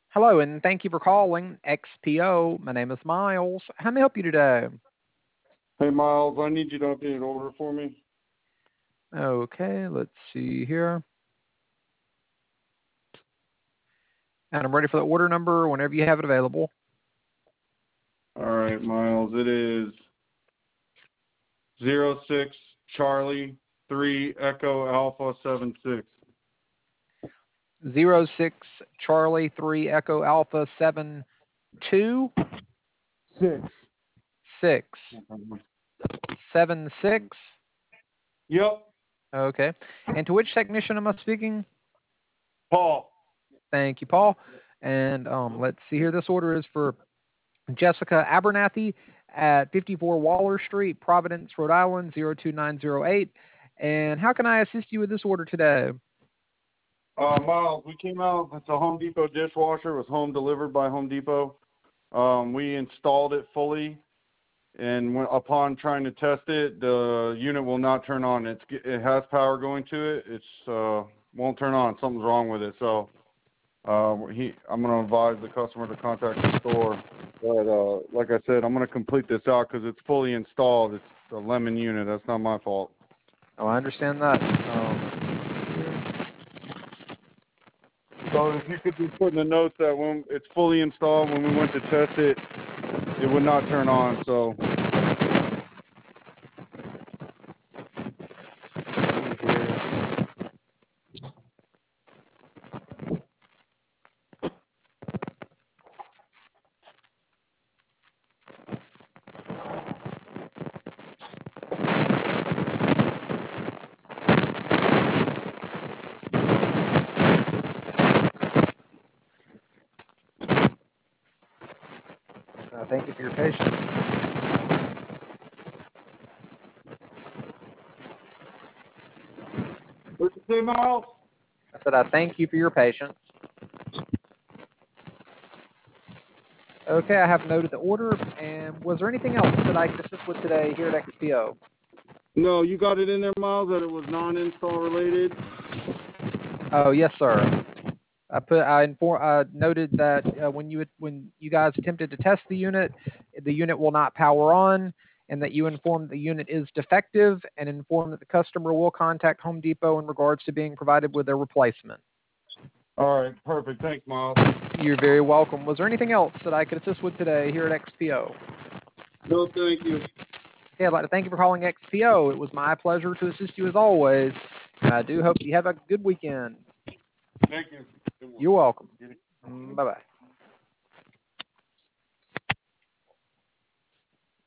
Hello, and thank you for calling XPO. My name is Miles. How may I help you today? Hey, Miles, I need you to update an order for me. Okay, let's see here. And I'm ready for the order number whenever you have it available. All right, Miles, it is 06 Charlie 3 Echo Alpha 76. 06 Charlie 3 Echo Alpha 72 6. 6 7 6. Yep, Okay. And to which technician am I speaking? Paul. Thank you, Paul. And let's see here. This order is for Jessica Abernathy at 54 Waller Street, Providence, Rhode Island, 02908. And how can I assist you with this order today? Miles, we came out. It's a Home Depot dishwasher. It was home delivered by Home Depot. We installed it fully, and upon trying to test it, the unit will not turn on. It has power going to it. It's won't turn on. Something's wrong with it. So I'm going to advise the customer to contact the store. But like I said, I'm going to complete this out because it's fully installed. It's a Lemon unit. That's not my fault. Oh, I understand that. So if you could just put in the notes that when it's fully installed, when we went to test it, it would not turn on. So Thank you for your patience. what'd you say, Miles? I said I thank you for your patience. Okay, I have noted the order. And was there anything else that I could assist with today here at XPO? No, you got it in there, Miles, that it was non-install related. Oh, yes, sir. I noted that when you guys attempted to test the unit will not power on, and that you informed the unit is defective, and informed that the customer will contact Home Depot in regards to being provided with a replacement. All right, perfect. Thanks, Miles. You're very welcome. Was there anything else that I could assist with today here at XPO? No, thank you. Okay, I'd like to thank you for calling XPO. It was my pleasure to assist you as always, and I do hope you have a good weekend. Thank you. You're welcome. Bye-bye.